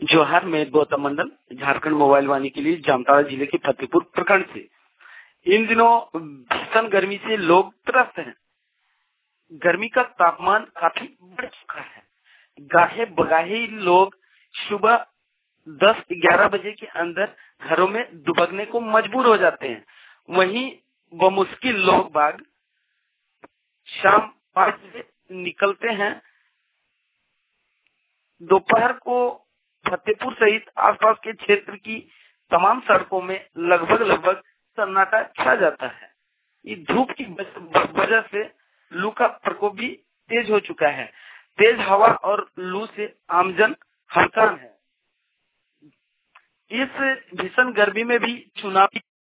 जोहार में गौतम मंडल, झारखंड मोबाइल वाणी के लिए जामताड़ा जिले के फतेहपुर प्रखंड से। इन दिनों भीषण गर्मी से लोग त्रस्त हैं। गर्मी का तापमान काफी बढ़ चुका है। गाहे बगाहे लोग सुबह 10-11 बजे के अंदर घरों में दुबकने को मजबूर हो जाते हैं। वहीं बमुश्किल लोग बाग शाम 5 बजे निकलते हैं। दोपहर को फतेहपुर सहित आसपास के क्षेत्र की तमाम सड़कों में लगभग सन्नाटा छा जाता है। इस धूप की वजह से लू का प्रकोप भी तेज हो चुका है। तेज हवा और लू से आमजन हड़कान है। इस भीषण गर्मी में भी चुनावी